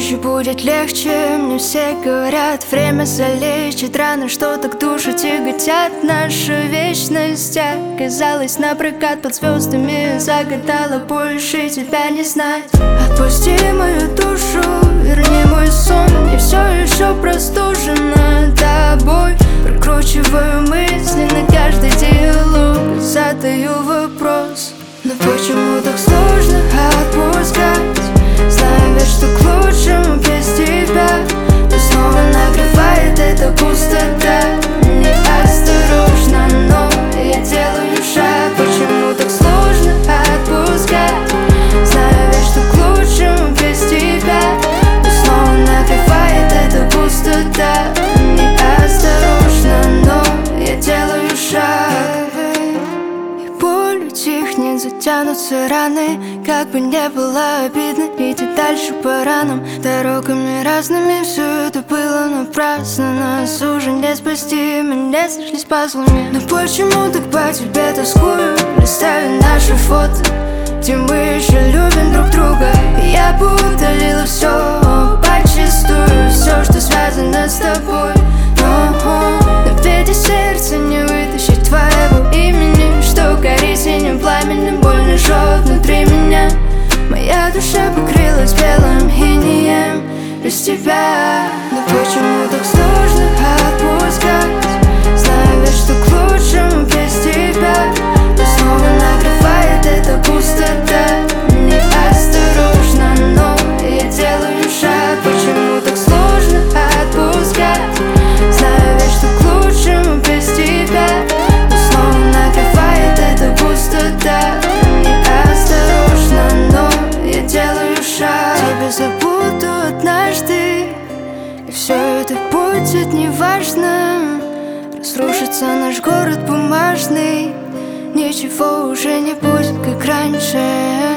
позже будет легче. Мне все говорят, время залечит раны, что так душу тяготят. Наша вечность оказалась напрокат под звездами. Загадала больше тебя не знать. Отпусти мою душу, верни мой сон. Я все еще простужена тобой. Прокручиваю мысли на каждый диалог. Задаю вопрос: но почему так сложно отпускать? Знаю ведь, что к лучшему без тебя. Но снова накрывает эта пустота. Неосторожно, но я делаю шаг. Почему так сложно отпускать? Знаю ведь, что к лучшему без тебя. Но снова накрывает эта пустота. Неосторожно, но я делаю шаг. И боль утихнет, затянутся раны. Как бы не было обидно идти дальше по ранам. Дорогами разными все это было напрасно. Нас уже не спасти, мы не сошлись пазлами. Но почему так по тебе тоскую? Листаю наши фото, где мы еще любим друг друга. И я бы удалила все почистую, все, что связано с тобой. Но ведь из сердца не вытащить твоего имени, что горит синим пламенем, больно жжет внутри меня. Моя душа покрылась белым инеем без тебя. Но почему так сложно отпускать? Знаю ведь, что к лучшему без тебя. Но снова накрывает эта пустота. Неосторожно, но я делаю шаг. Почему так сложно отпускать? Знаю ведь, что к лучшему без тебя. Но снова накрывает эта пустота. Неосторожно, но я делаю шаг. Тебя забуду однажды, и все это будет неважно. Разрушится наш город бумажный, ничего уже не будет, как раньше.